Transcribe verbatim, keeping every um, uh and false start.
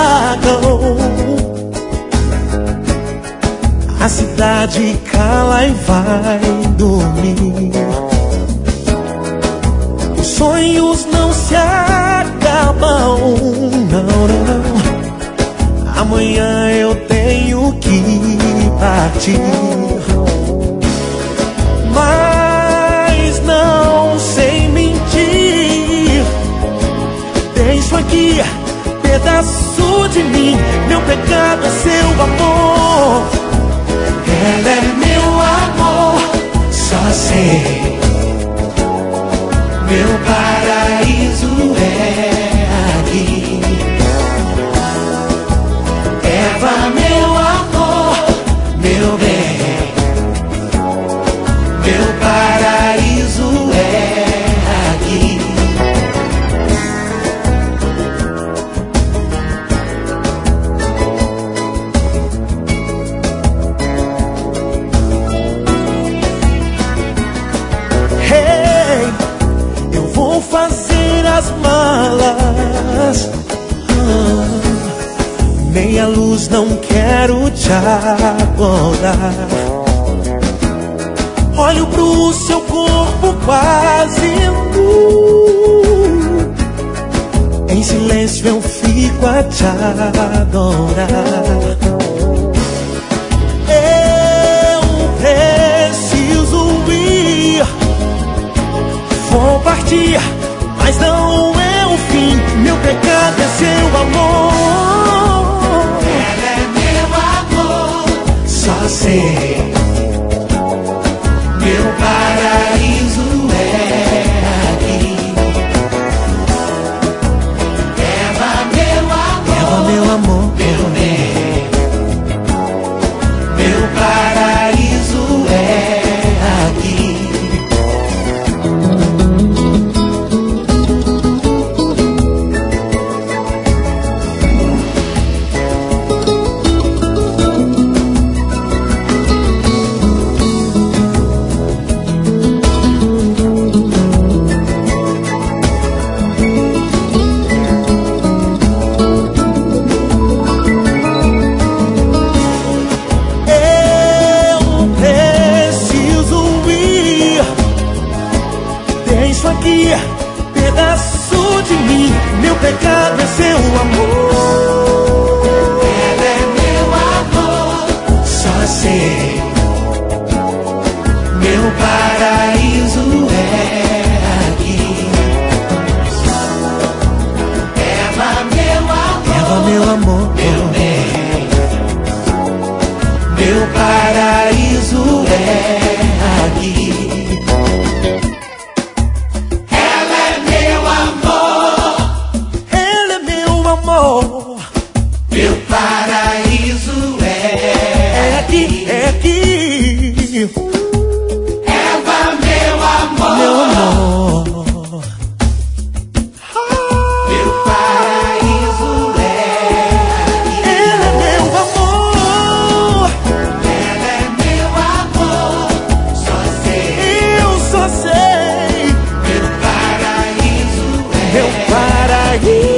apagam. A cidade cala e vai dormir. Os sonhos não se acabam, não, não. Amanhã eu tenho que partir, mas não sei mentir. Deixo aqui pedaço de mim. Meu pecado é seu amor. Ela é meu amor, só sei. Meu paraíso é aqui. Eva, meu amor, meu bem. Meu paraíso é aqui. Vou fazer as malas, ah, meia luz, não quero te acordar. Olho pro seu corpo quase nu, em silêncio eu fico a te adorar. Eu preciso ir, vou partir, mas não é o fim. Meu pecado é seu amor. Ela é meu amor, só sei. Meu paraíso é aqui. Eva, meu amor. Eva, meu amor, meu bem. Meu paraíso é aqui. Aqui, pedaço de mim. Meu pecado é seu amor. Ela é meu amor, só sei. Meu paraíso é aqui. Eva, meu amor. Eva, meu amor, meu bem. Meu paraíso é aqui. Meu paraíso é aqui, é aqui. Eva, meu amor, meu amor. Meu paraíso é aqui. Ela é meu amor. Ela é meu amor. Só sei. Eu só sei. Meu paraíso é. Meu paraíso.